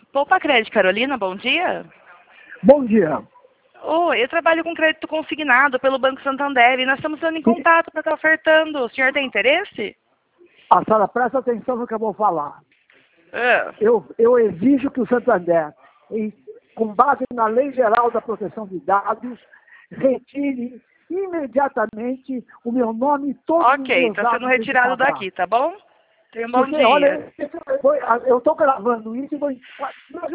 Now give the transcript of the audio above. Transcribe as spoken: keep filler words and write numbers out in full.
Poupa Crédito, Carolina, bom dia. Bom dia. Oi, eu trabalho com crédito consignado pelo Banco Santander e nós estamos dando em contato para estar ofertando. O senhor tem interesse? A senhora presta atenção no que eu vou falar. É. Eu, eu exijo que o Santander, em, com base na Lei Geral da Proteção de Dados, retire imediatamente o meu nome e todos os Ok, meus está dados sendo desse retirado cadastro. daqui, tá bom? Tenha um bom Porque, dia. olha, eu estou gravando isso e vou...